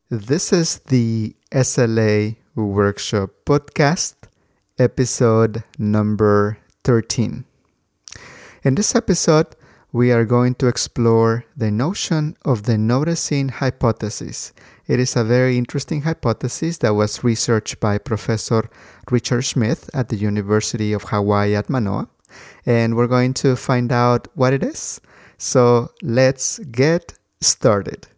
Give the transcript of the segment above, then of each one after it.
This is the SLA Workshop Podcast, episode number 13. In this episode, we are going to explore the notion of the noticing hypothesis. It is a very interesting hypothesis that was researched by Professor Richard Smith at the University of Hawaii at Manoa, and we're going to find out what it is. So let's get started.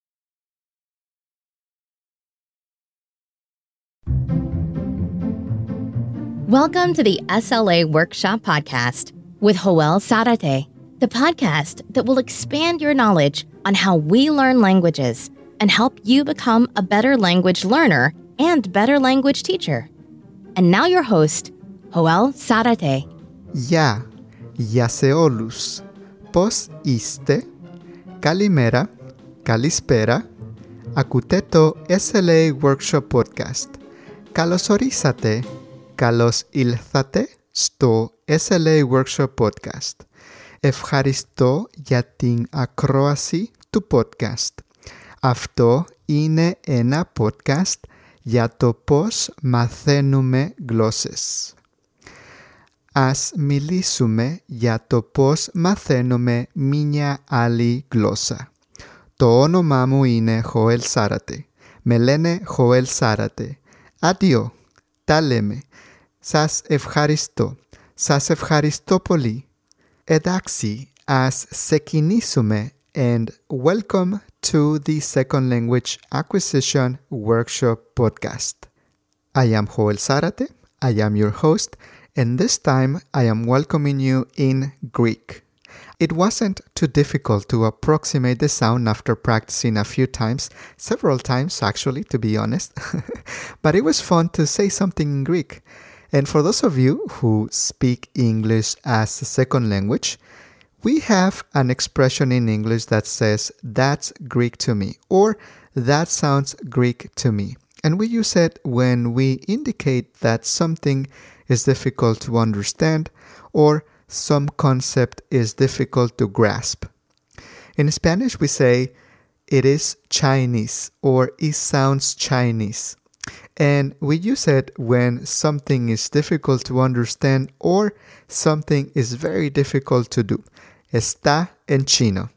Welcome to the SLA Workshop Podcast with Joel Zarate, the podcast that will expand your knowledge on how we learn languages and help you become a better language learner and better language teacher. And now your host, Joel Zarate. Yaseolus, pos iste, kalimera, kalispera, akuteto SLA Workshop Podcast. Kalosorisate, Kalos Ilthate στο SLA Workshop Podcast. Ευχαριστώ για την ακρόαση του podcast. Αυτό είναι ένα podcast για το πώς μαθαίνουμε γλώσσες. Ας μιλήσουμε για το πώς μαθαίνουμε μια άλλη γλώσσα. Το όνομά μου είναι Joel Zarate. Με λένε Joel Zarate. Αντίο. Τα λέμε. Σας ευχαριστώ. Σας ευχαριστώ πολύ. Εντάξει, ας ξεκινήσουμε and welcome to the Second Language Acquisition Workshop Podcast. I am Joel Zarate. I am your host, and this time I am welcoming you in Greek. It wasn't too difficult to approximate the sound after practicing a few times, several times actually, to be honest. But it was fun to say something in Greek. And for those of you who speak English as a second language, we have an expression in English that says, that's Greek to me, or that sounds Greek to me. And we use it when we indicate that something is difficult to understand, or some concept is difficult to grasp. In Spanish, we say, it is Chinese, or it sounds Chinese. And we use it when something is difficult to understand or something is very difficult to do. Está en chino.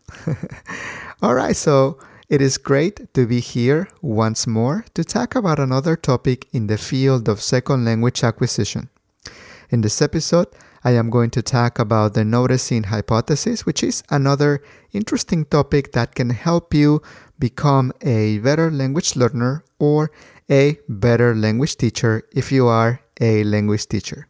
All right, so it is great to be here once more to talk about another topic in the field of second language acquisition. In this episode, I am going to talk about the noticing hypothesis, which is another interesting topic that can help you become a better language learner or a better language teacher if you are a language teacher.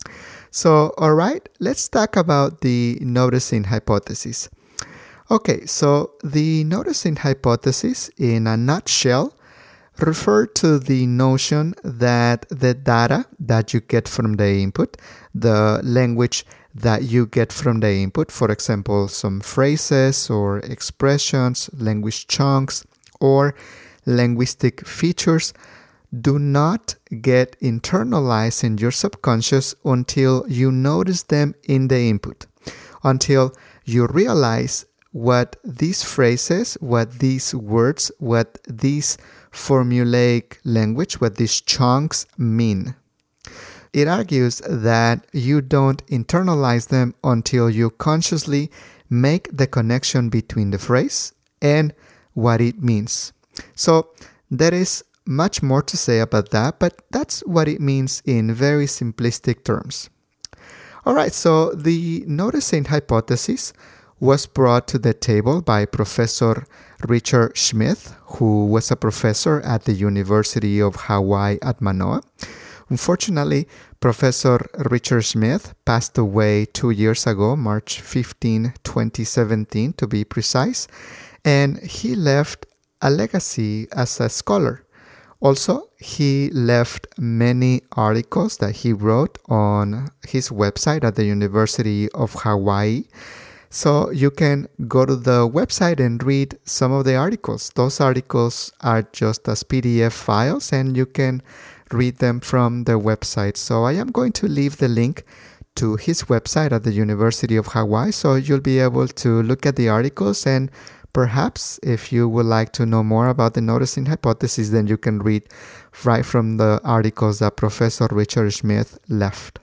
So, all right, let's talk about the noticing hypothesis. Okay, so the noticing hypothesis, in a nutshell, refer to the notion that the data that you get from the input, the language that you get from the input, for example, some phrases or expressions, language chunks, or linguistic features, do not get internalized in your subconscious until you notice them in the input, until you realize what these phrases, what these words, what these formulaic language, what these chunks mean. It argues that you don't internalize them until you consciously make the connection between the phrase and what it means. So there is much more to say about that, but that's what it means in very simplistic terms. All right, so the noticing hypothesis was brought to the table by Professor Richard Smith, who was a professor at the University of Hawaii at Manoa. Unfortunately, Professor Richard Smith passed away 2 years ago, March 15, 2017 to be precise, and he left a legacy as a scholar. Also, he left many articles that he wrote on his website at the University of Hawaii. So you can go to the website and read some of the articles. Those articles are just as PDF files and you can read them from the website. So I am going to leave the link to his website at the University of Hawaii so you'll be able to look at the articles and Perhaps if you would like to know more about the noticing hypothesis, then you can read right from the articles that Professor Richard Smith left.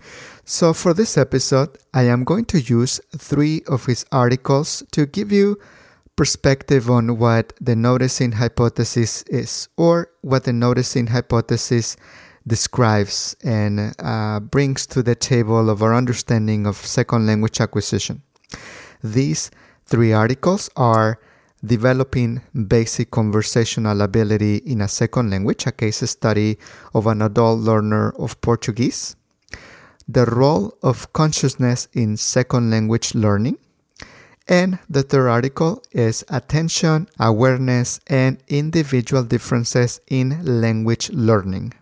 So for this episode, I am going to use 3 of his articles to give you perspective on what the noticing hypothesis is, or what the noticing hypothesis describes and brings to the table of our understanding of second language acquisition. These 3 articles are Developing Basic Conversational Ability in a Second Language, a case study of an adult learner of Portuguese, The Role of Consciousness in Second Language Learning, and the 3rd article is Attention, Awareness, and Individual Differences in Language Learning.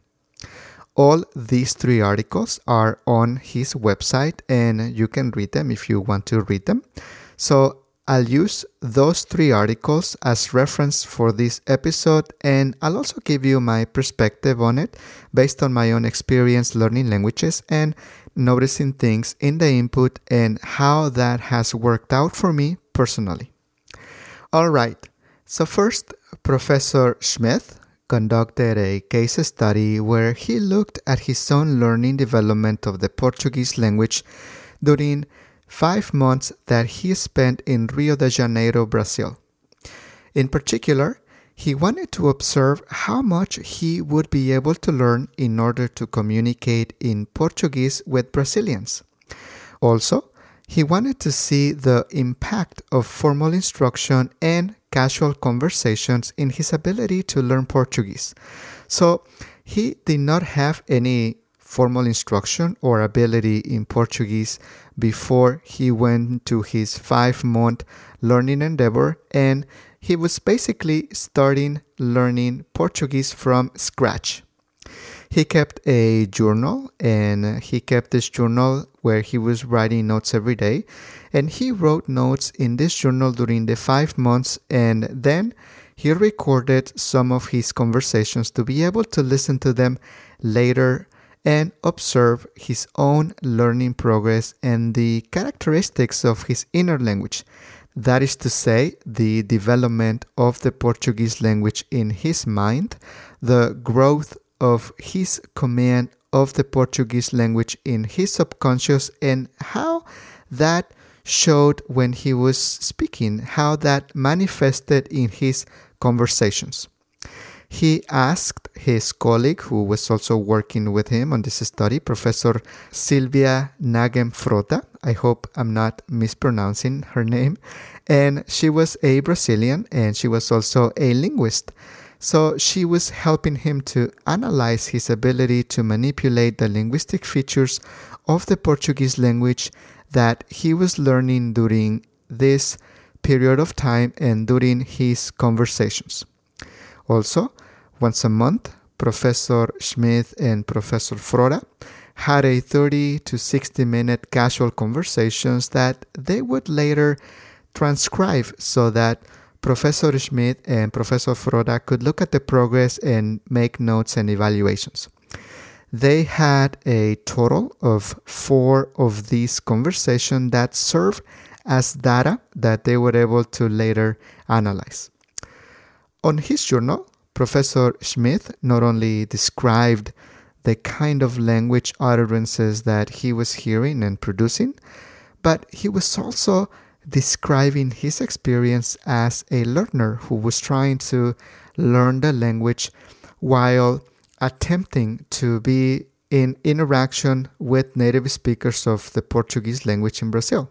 All these 3 articles are on his website, and you can read them if you want to read them. So I'll use those 3 articles as reference for this episode, and I'll also give you my perspective on it based on my own experience learning languages and noticing things in the input and how that has worked out for me personally. All right, so first, Professor Smith conducted a case study where he looked at his own learning development of the Portuguese language during 5 months that he spent in Rio de Janeiro, Brazil. In particular, he wanted to observe how much he would be able to learn in order to communicate in Portuguese with Brazilians. Also, he wanted to see the impact of formal instruction and casual conversations in his ability to learn Portuguese. So, he did not have any formal instruction or ability in Portuguese before he went to his 5-month learning endeavor, and he was basically starting learning Portuguese from scratch. He kept a journal, and he kept this journal where he was writing notes every day, and he wrote notes in this journal during the 5 months, and then he recorded some of his conversations to be able to listen to them later and observe his own learning progress and the characteristics of his inner language. That is to say, the development of the Portuguese language in his mind, the growth of his command of the Portuguese language in his subconscious, and how that showed when he was speaking, how that manifested in his conversations. He asked his colleague, who was also working with him on this study, Professor Silvia Nagem Frota. I hope I'm not mispronouncing her name. And she was a Brazilian, and she was also a linguist. So she was helping him to analyze his ability to manipulate the linguistic features of the Portuguese language that he was learning during this period of time and during his conversations. Also, once a month, Professor Smith and Professor Frota had a 30 to 60-minute casual conversations that they would later transcribe so that Professor Smith and Professor Frota could look at the progress and make notes and evaluations. They had a total of 4 of these conversations that served as data that they were able to later analyze. On his journal, Professor Smith not only described the kind of language utterances that he was hearing and producing, but he was also describing his experience as a learner who was trying to learn the language while attempting to be in interaction with native speakers of the Portuguese language in Brazil.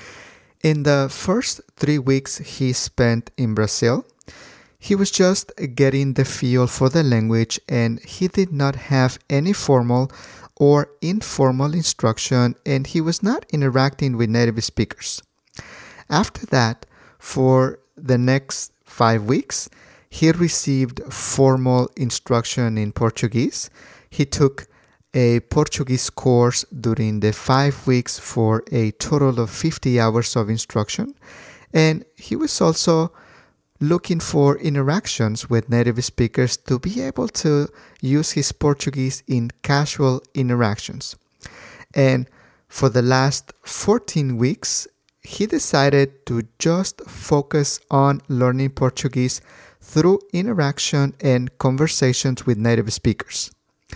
In the first 3 weeks he spent in Brazil, he was just getting the feel for the language, and he did not have any formal or informal instruction, and he was not interacting with native speakers. After that, for the next 5 weeks, he received formal instruction in Portuguese. He took a Portuguese course during the 5 weeks for a total of 50 hours of instruction, and he was also looking for interactions with native speakers to be able to use his Portuguese in casual interactions. And for the last 14 weeks, he decided to just focus on learning Portuguese through interaction and conversations with native speakers.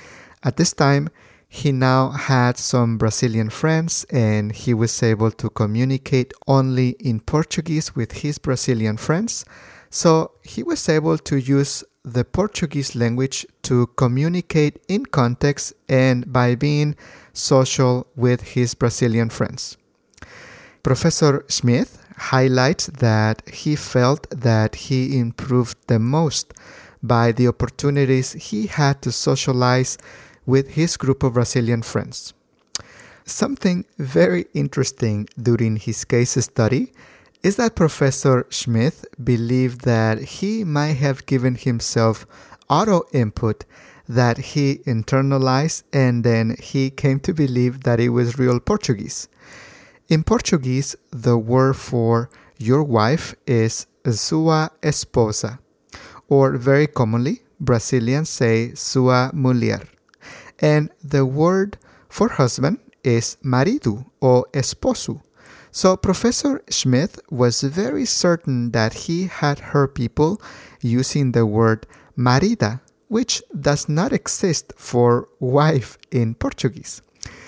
At this time, he now had some Brazilian friends and he was able to communicate only in Portuguese with his Brazilian friends. So he was able to use the Portuguese language to communicate in context and by being social with his Brazilian friends. Professor Smith highlights that he felt that he improved the most by the opportunities he had to socialize with his group of Brazilian friends. Something very interesting during his case study is that Professor Smith believed that he might have given himself auto input that he internalized, and then he came to believe that it was real Portuguese. In Portuguese, the word for your wife is sua esposa, or very commonly, Brazilians say sua mulher. And the word for husband is marido or esposo. So Professor Smith was very certain that he had heard people using the word marida, which does not exist for wife in Portuguese.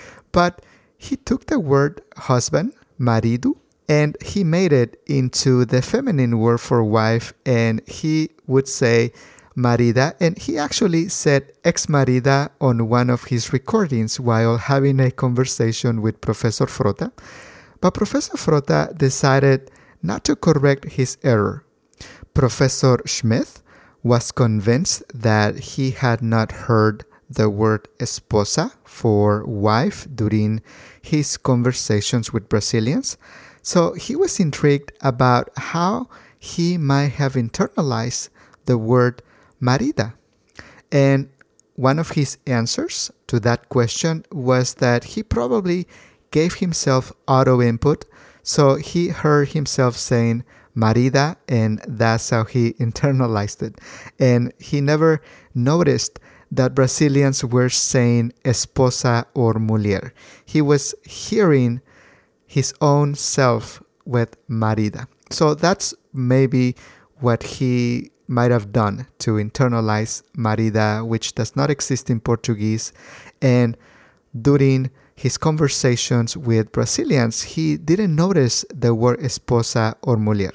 But he took the word husband, marido, and he made it into the feminine word for wife, and he would say marida, and he actually said ex-marida on one of his recordings while having a conversation with Professor Frota. But Professor Frota decided not to correct his error. Professor Smith was convinced that he had not heard the word esposa for wife during his conversations with Brazilians, so he was intrigued about how he might have internalized the word marida. And one of his answers to that question was that he probably gave himself auto input, so he heard himself saying marida, and that's how he internalized it. And he never noticed that Brazilians were saying esposa or mulher. He was hearing his own self with marida. So that's maybe what he might have done to internalize marida, which does not exist in Portuguese. And during his conversations with Brazilians, he didn't notice the word esposa or mulher.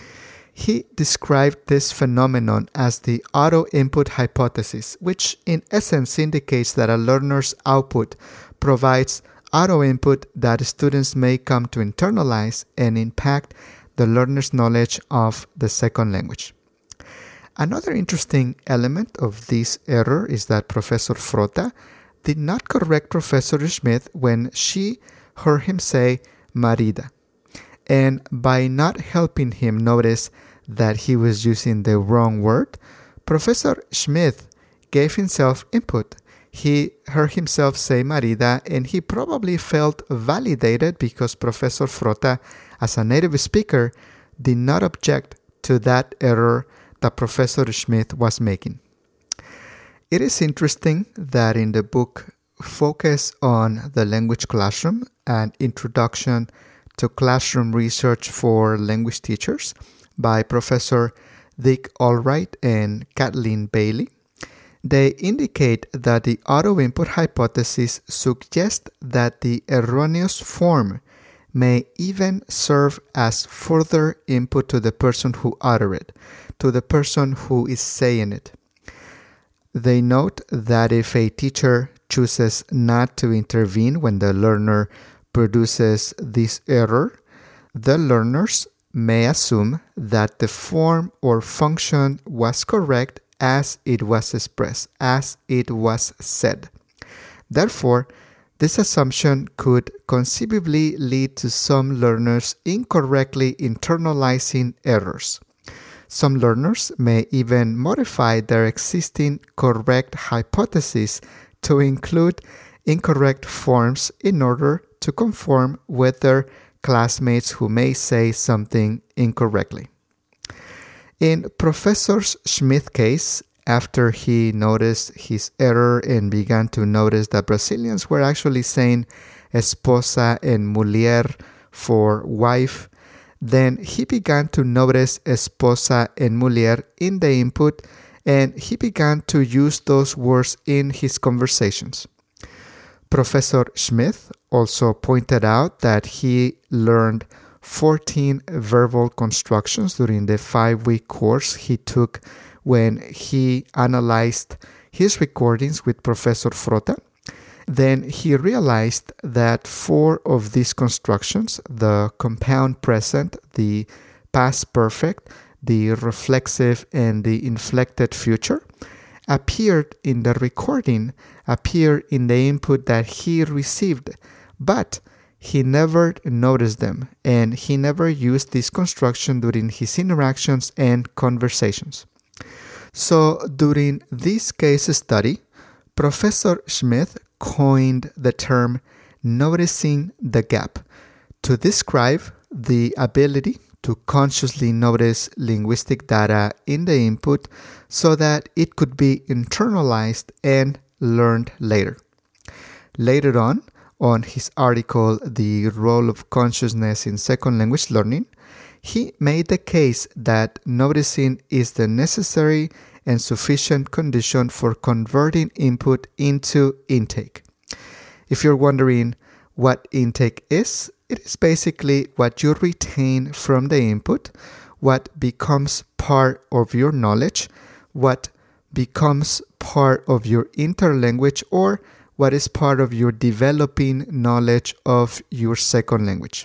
He described this phenomenon as the auto-input hypothesis, which in essence indicates that a learner's output provides auto-input that students may come to internalize and impact the learner's knowledge of the second language. Another interesting element of this error is that Professor Frota did not correct Professor Smith when she heard him say marida. And by not helping him notice that he was using the wrong word, Professor Smith gave himself input. He heard himself say marida, and he probably felt validated because Professor Frota, as a native speaker, did not object to that error that Professor Smith was making. It is interesting that in the book Focus on the Language Classroom, an introduction to classroom research for language teachers by Professor Dick Allwright and Kathleen Bailey, they indicate that the auto-input hypothesis suggests that the erroneous form may even serve as further input to the person who uttered it, to the person who is saying it. They note that if a teacher chooses not to intervene when the learner produces this error, the learners may assume that the form or function was correct as it was expressed, as it was said. Therefore, this assumption could conceivably lead to some learners incorrectly internalizing errors. Some learners may even modify their existing correct hypothesis to include incorrect forms in order to conform with their classmates who may say something incorrectly. In Professor Smith's case, after he noticed his error and began to notice that Brazilians were actually saying esposa and mulher for wife. Then he began to notice esposa and mujer in the input, and he began to use those words in his conversations. Professor Smith also pointed out that he learned 14 verbal constructions during the 5-week course he took when he analyzed his recordings with Professor Frota. Then he realized that 4 of these constructions, the compound present, the past perfect, the reflexive, and the inflected future, appeared in the recording, appeared in the input that he received, but he never noticed them, and he never used this construction during his interactions and conversations. So during this case study, Professor Smith coined the term noticing the gap to describe the ability to consciously notice linguistic data in the input so that it could be internalized and learned later. Later on his article, The Role of Consciousness in Second Language Learning, he made the case that noticing is the necessary and sufficient condition for converting input into intake. If you're wondering what intake is, it is basically what you retain from the input, what becomes part of your knowledge, what becomes part of your interlanguage, or what is part of your developing knowledge of your second language.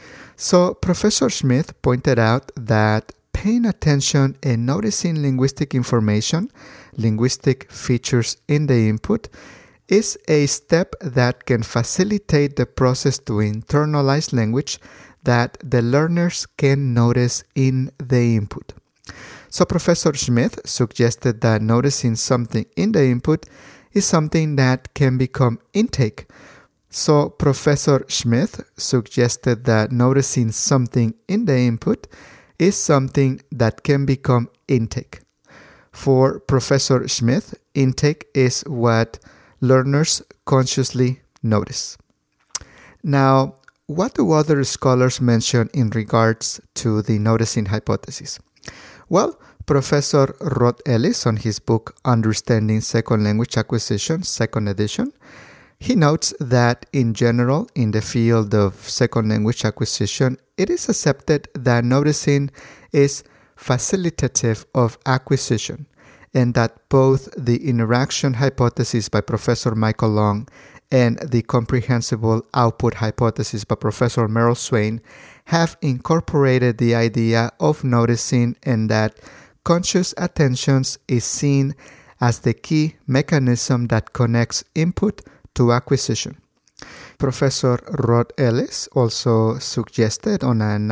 So Professor Smith pointed out that paying attention and noticing linguistic information, linguistic features in the input, is a step that can facilitate the process to internalize language that the learners can notice in the input. So Professor Smith suggested that noticing something in the input is something that can become intake. So Professor Smith suggested that noticing something in the input is something that can become intake. For Professor Smith, intake is what learners consciously notice. Now, what do other scholars mention in regards to the noticing hypothesis? Well, Professor Rod Ellis, on his book Understanding Second Language Acquisition, second edition, he notes that in general, in the field of second language acquisition, it is accepted that noticing is facilitative of acquisition, and that both the interaction hypothesis by Professor Michael Long and the comprehensible output hypothesis by Professor Merrill Swain have incorporated the idea of noticing, and that conscious attention is seen as the key mechanism that connects input to acquisition. Professor Rod Ellis also suggested on a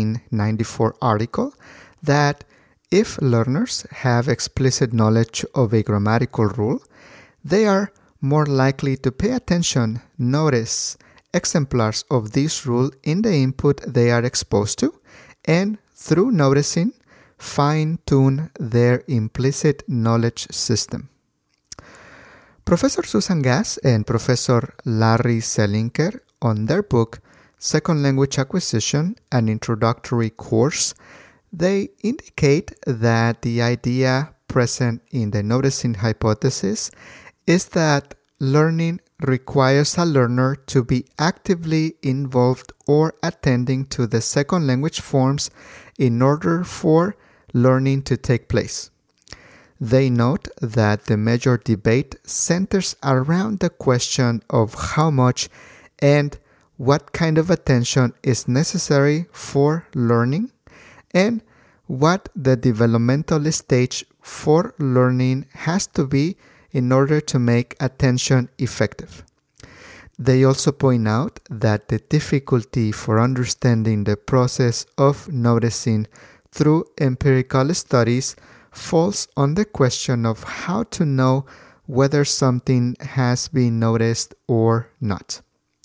1994 article that if learners have explicit knowledge of a grammatical rule, they are more likely to pay attention, notice exemplars of this rule in the input they are exposed to, and through noticing, fine-tune their implicit knowledge system. Professor Susan Gass and Professor Larry Selinker, on their book Second Language Acquisition, an Introductory Course, they indicate that the idea present in the noticing hypothesis is that learning requires a learner to be actively involved or attending to the second language forms in order for learning to take place. They note that the major debate centers around the question of how much and what kind of attention is necessary for learning, and what the developmental stage for learning has to be in order to make attention effective. They also point out that the difficulty for understanding the process of noticing through empirical studies falls on the question of how to know whether something has been noticed or not.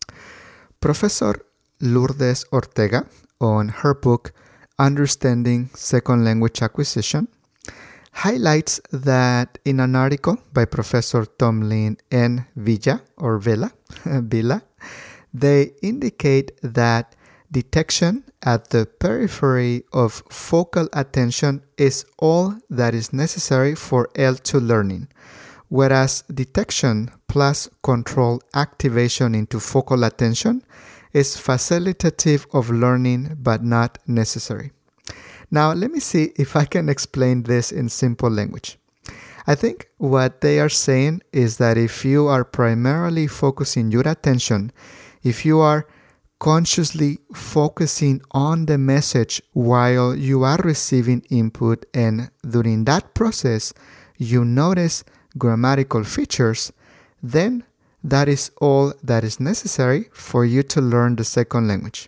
Professor Lourdes Ortega, on her book Understanding Second Language Acquisition, highlights that in an article by Professor Tomlin and Villa, they indicate that Detection at the periphery of focal attention is all that is necessary for L2 learning, whereas detection plus control activation into focal attention is facilitative of learning but not necessary. Now, let me see if I can explain this in simple language. I think what they are saying is that if you are primarily focusing your attention, if you are consciously focusing on the message while you are receiving input, and during that process you notice grammatical features, then that is all that is necessary for you to learn the second language.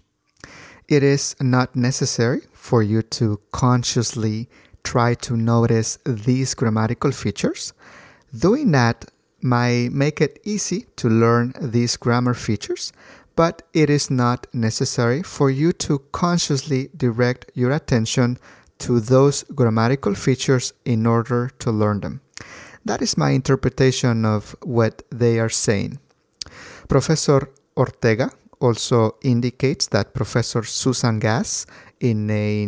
It is not necessary for you to consciously try to notice these grammatical features. Doing that might make it easy to learn these grammar features, but it is not necessary for you to consciously direct your attention to those grammatical features in order to learn them. That is my interpretation of what they are saying. Professor Ortega also indicates that Professor Susan Gass, in a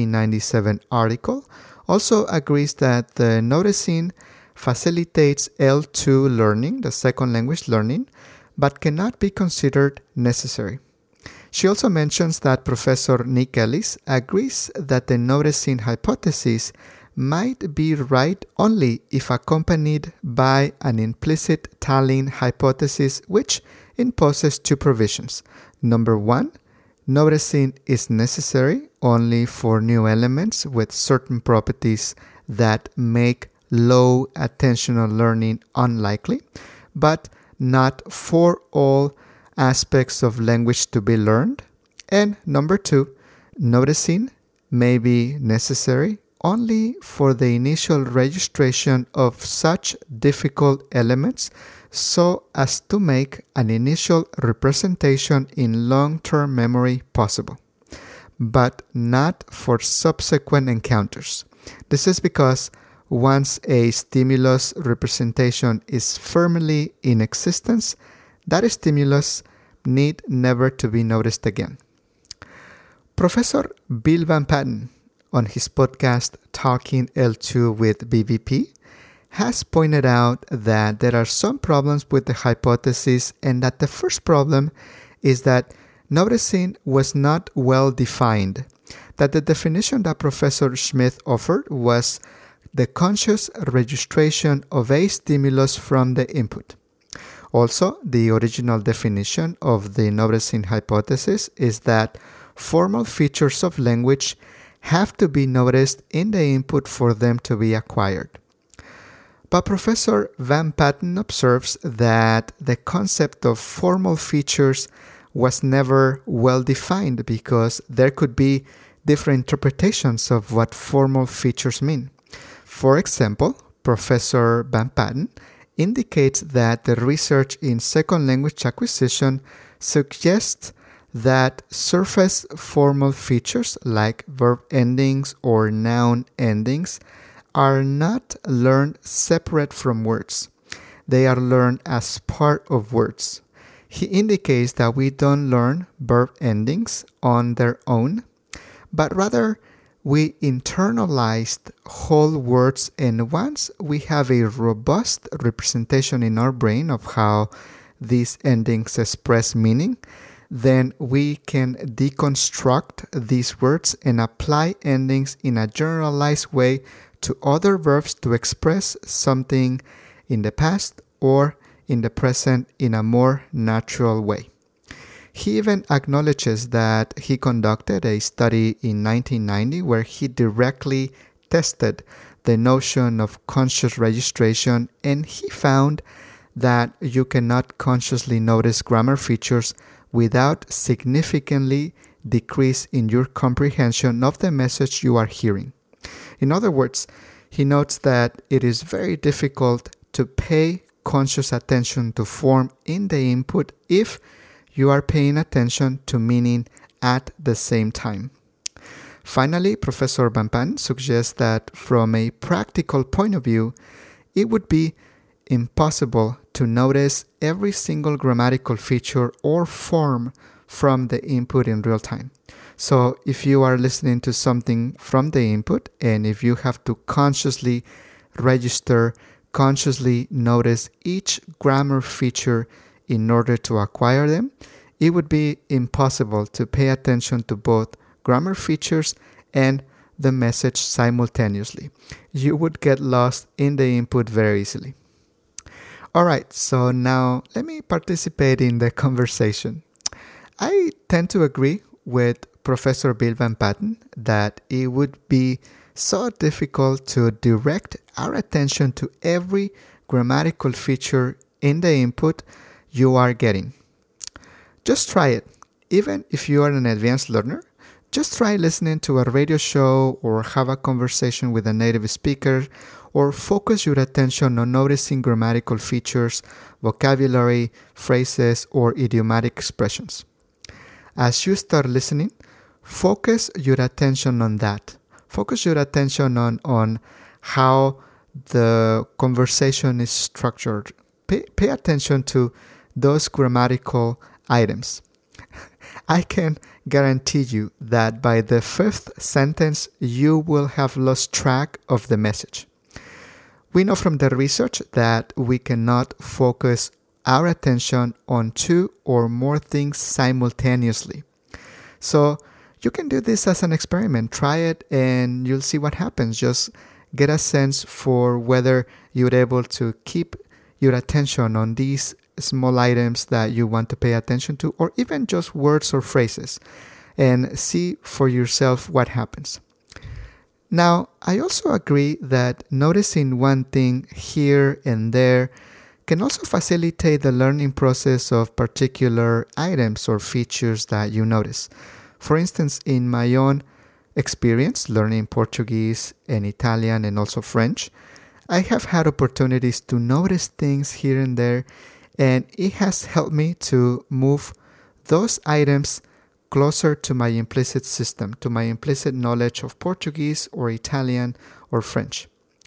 1997 article, also agrees that the noticing facilitates L2 learning, the second language learning, but cannot be considered necessary. She also mentions that Professor Nick Ellis agrees that the noticing hypothesis might be right only if accompanied by an implicit tallying hypothesis which imposes two provisions. Number one, noticing is necessary only for new elements with certain properties that make low attentional learning unlikely, but not for all aspects of language to be learned. And number two, noticing may be necessary only for the initial registration of such difficult elements so as to make an initial representation in long-term memory possible, but not for subsequent encounters. This is because once a stimulus representation is firmly in existence, that stimulus need never to be noticed again. Professor Bill Van Patten, on his podcast Talking L2 with BVP, has pointed out that there are some problems with the hypothesis, and that the first problem is that noticing was not well defined, that the definition that Professor Smith offered was the conscious registration of a stimulus from the input. Also, the original definition of the noticing hypothesis is that formal features of language have to be noticed in the input for them to be acquired. But Professor Van Patten observes that the concept of formal features was never well defined because there could be different interpretations of what formal features mean. For example, Professor Van Patten indicates that the research in second language acquisition suggests that surface formal features like verb endings or noun endings are not learned separate from words. They are learned as part of words. He indicates that we don't learn verb endings on their own, but rather we internalized whole words, and once we have a robust representation in our brain of how these endings express meaning, then we can deconstruct these words and apply endings in a generalized way to other verbs to express something in the past or in the present in a more natural way. He even acknowledges that he conducted a study in 1990 where he directly tested the notion of conscious registration, and he found that you cannot consciously notice grammar features without significantly decrease in your comprehension of the message you are hearing. In other words, he notes that it is very difficult to pay conscious attention to form in the input if you are paying attention to meaning at the same time. Finally, Professor Van Patten suggests that from a practical point of view, it would be impossible to notice every single grammatical feature or form from the input in real time. So if you are listening to something from the input, and if you have to consciously register, consciously notice each grammar feature in order to acquire them, it would be impossible to pay attention to both grammar features and the message simultaneously. You would get lost in the input very easily. Alright, so now let me participate in the conversation. I tend to agree with Professor Bill Van Patten that it would be so difficult to direct our attention to every grammatical feature in the input you are getting. Just try it. Even if you are an advanced learner, just try listening to a radio show or have a conversation with a native speaker, or focus your attention on noticing grammatical features, vocabulary, phrases, or idiomatic expressions. As you start listening, focus your attention on that. Focus your attention on how the conversation is structured. Pay attention to those grammatical items. I can guarantee you that by the fifth sentence, you will have lost track of the message. We know from the research that we cannot focus our attention on two or more things simultaneously. So you can do this as an experiment. Try it and you'll see what happens. Just get a sense for whether you're able to keep your attention on these small items that you want to pay attention to, or even just words or phrases, and see for yourself what happens. Now, I also agree that noticing one thing here and there can also facilitate the learning process of particular items or features that you notice. For instance, in my own experience learning Portuguese and Italian and also French, I have had opportunities to notice things here and there, and it has helped me to move those items closer to my implicit system, to my implicit knowledge of Portuguese or Italian or French.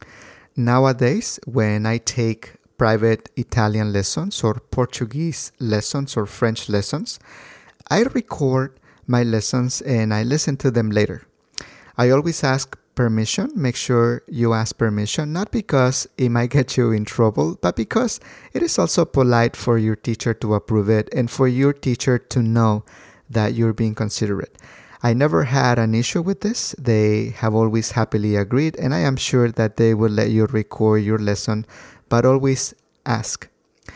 Nowadays, when I take private Italian lessons or Portuguese lessons or French lessons, I record my lessons and I listen to them later. I always ask permission. Make sure you ask permission, not because it might get you in trouble, but because it is also polite for your teacher to approve it and for your teacher to know that you're being considerate. I never had an issue with this. They have always happily agreed, and I am sure that they will let you record your lesson, but always ask.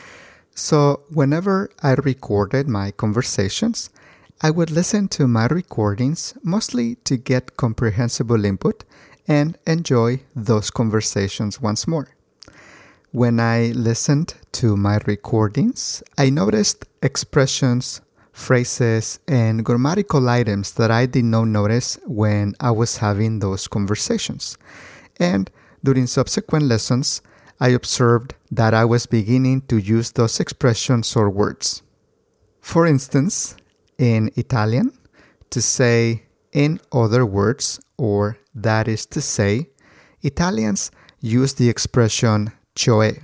So whenever I recorded my conversations, I would listen to my recordings mostly to get comprehensible input and enjoy those conversations once more. When I listened to my recordings, I noticed expressions, phrases, and grammatical items that I did not notice when I was having those conversations. And during subsequent lessons, I observed that I was beginning to use those expressions or words. For instance, in Italian, to say in other words, or that is to say, Italians use the expression cioè.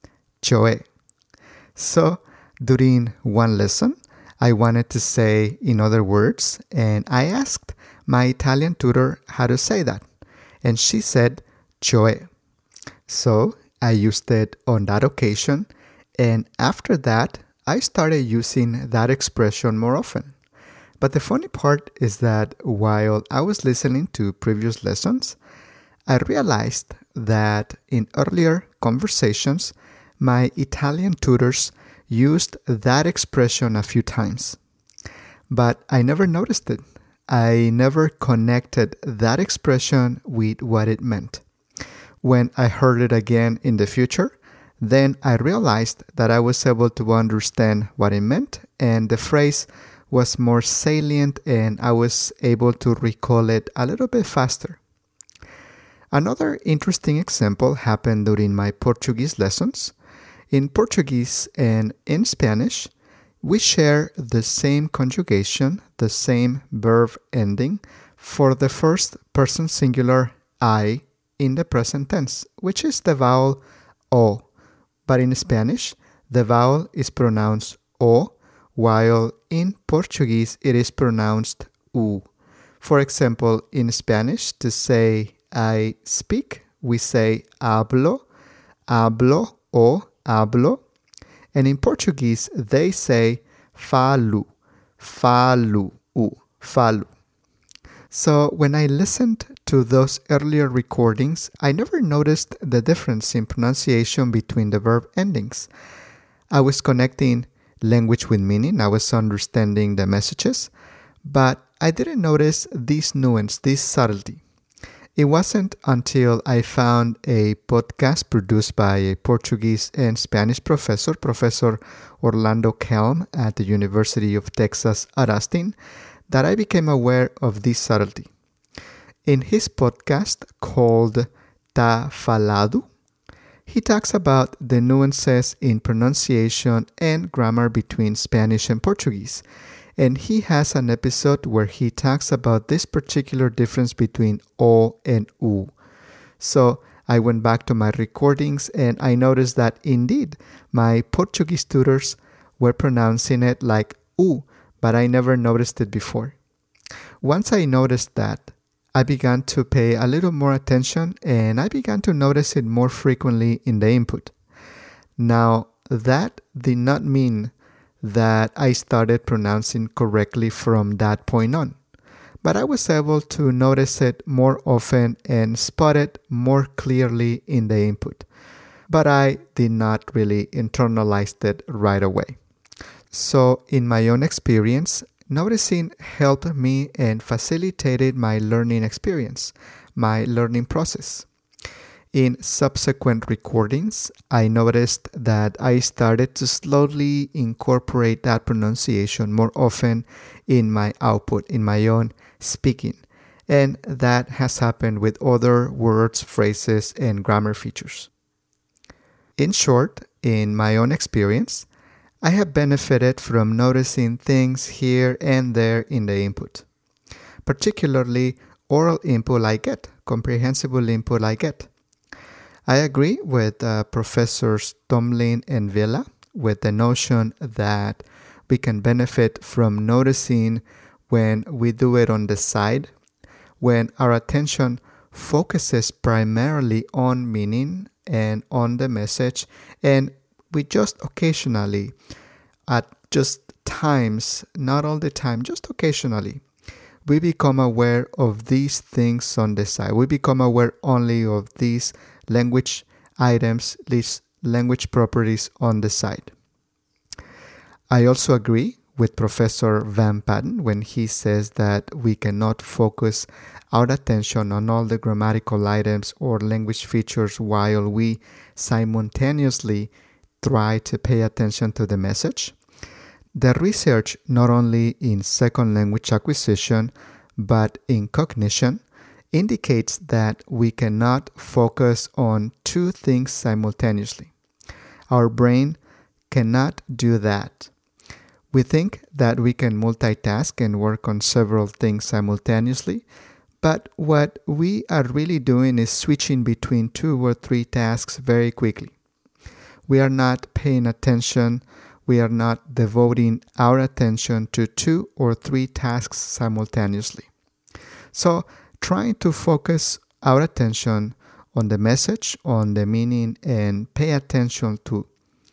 So, during one lesson, I wanted to say in other words, and I asked my Italian tutor how to say that, and she said cioè. So, I used it on that occasion, and after that, I started using that expression more often. But the funny part is that while I was listening to previous lessons, I realized that in earlier conversations, my Italian tutors used that expression a few times. But I never noticed it. I never connected that expression with what it meant. When I heard it again in the future, then I realized that I was able to understand what it meant, and the phrase was more salient and I was able to recall it a little bit faster. Another interesting example happened during my Portuguese lessons. In Portuguese and in Spanish, we share the same conjugation, the same verb ending for the first person singular I in the present tense, which is the vowel O. But in Spanish, the vowel is pronounced O, while in Portuguese it is pronounced U. For example, in Spanish, to say I speak, we say hablo, hablo o hablo. And in Portuguese, they say falo, falo, falo. So when I listened to those earlier recordings, I never noticed the difference in pronunciation between the verb endings. I was connecting language with meaning, I was understanding the messages, but I didn't notice this nuance, this subtlety. It wasn't until I found a podcast produced by a Portuguese and Spanish professor, Professor Orlando Kelm at the University of Texas at Austin, that I became aware of this subtlety. In his podcast called Tá Falado, he talks about the nuances in pronunciation and grammar between Spanish and Portuguese. And he has an episode where he talks about this particular difference between O and U. So I went back to my recordings and I noticed that indeed my Portuguese tutors were pronouncing it like U, but I never noticed it before. Once I noticed that, I began to pay a little more attention and I began to notice it more frequently in the input. Now, that did not mean that I started pronouncing correctly from that point on, but I was able to notice it more often and spot it more clearly in the input. But I did not really internalize it right away. So in my own experience, noticing helped me and facilitated my learning experience, my learning process. In subsequent recordings, I noticed that I started to slowly incorporate that pronunciation more often in my output, in my own speaking. And that has happened with other words, phrases, and grammar features. In short, in my own experience, I have benefited from noticing things here and there in the input. Particularly oral input I get, comprehensible input I get. I agree with Professors Tomlin and Villa with the notion that we can benefit from noticing when we do it on the side, when our attention focuses primarily on meaning and on the message, and we just occasionally, at just times, not all the time, just occasionally, we become aware of these things on the side. We become aware only of these language items, these language properties on the side. I also agree with Professor Van Patten when he says that we cannot focus our attention on all the grammatical items or language features while we simultaneously try to pay attention to the message. The research, not only in second language acquisition, but in cognition, indicates that we cannot focus on two things simultaneously. Our brain cannot do that. We think that we can multitask and work on several things simultaneously, but what we are really doing is switching between 2 or 3 tasks very quickly. We are not paying attention. We are not devoting our attention to 2 or 3 tasks simultaneously. So, trying to focus our attention on the message, on the meaning, and pay attention to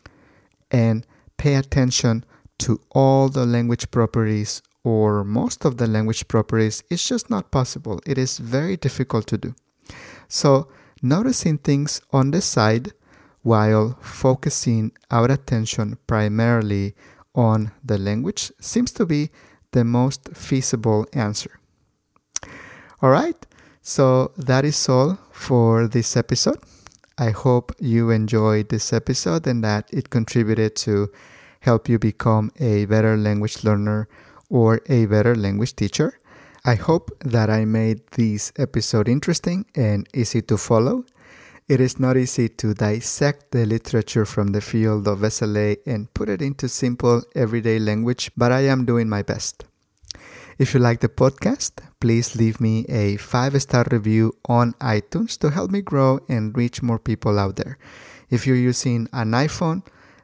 all the language properties or most of the language properties is just not possible. It is very difficult to do. So, noticing things on the side while focusing our attention primarily on the language seems to be the most feasible answer. All right, so that is all for this episode. I hope you enjoyed this episode and that it contributed to help you become a better language learner or a better language teacher. I hope that I made this episode interesting and easy to follow. It is not easy to dissect the literature from the field of SLA and put it into simple everyday language, but I am doing my best. If you like the podcast, please leave me a 5-star review on iTunes to help me grow and reach more people out there. If you're using an iPhone,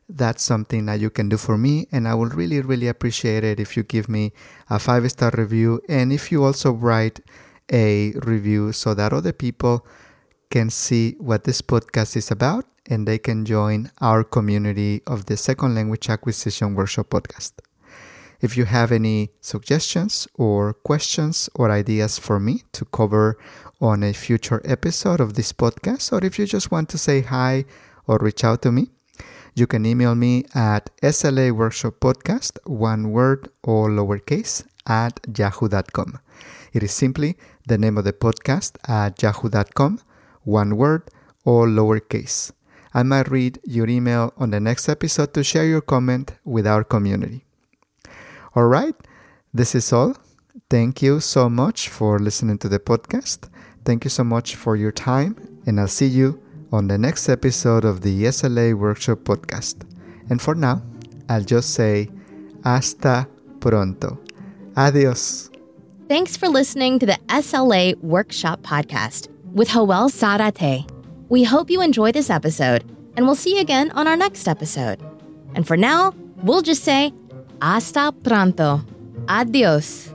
that's something that you can do for me, and I will really, really appreciate it if you give me a 5-star review, and if you also write a review so that other people can see what this podcast is about and they can join our community of the Second Language Acquisition Workshop podcast. If you have any suggestions or questions or ideas for me to cover on a future episode of this podcast, or if you just want to say hi or reach out to me, you can email me at slaworkshoppodcast, one word, all lowercase, at yahoo.com. It is simply the name of the podcast at yahoo.com, one word, all lowercase. I might read your email on the next episode to share your comment with our community. All right, this is all. Thank you so much for listening to the podcast. Thank you so much for your time, and I'll see you on the next episode of the SLA Workshop podcast. And for now, I'll just say, hasta pronto. Adios. Thanks for listening to the SLA Workshop podcast with Joel Zarate. We hope you enjoyed this episode, and we'll see you again on our next episode. And for now, we'll just say, hasta pronto. Adios.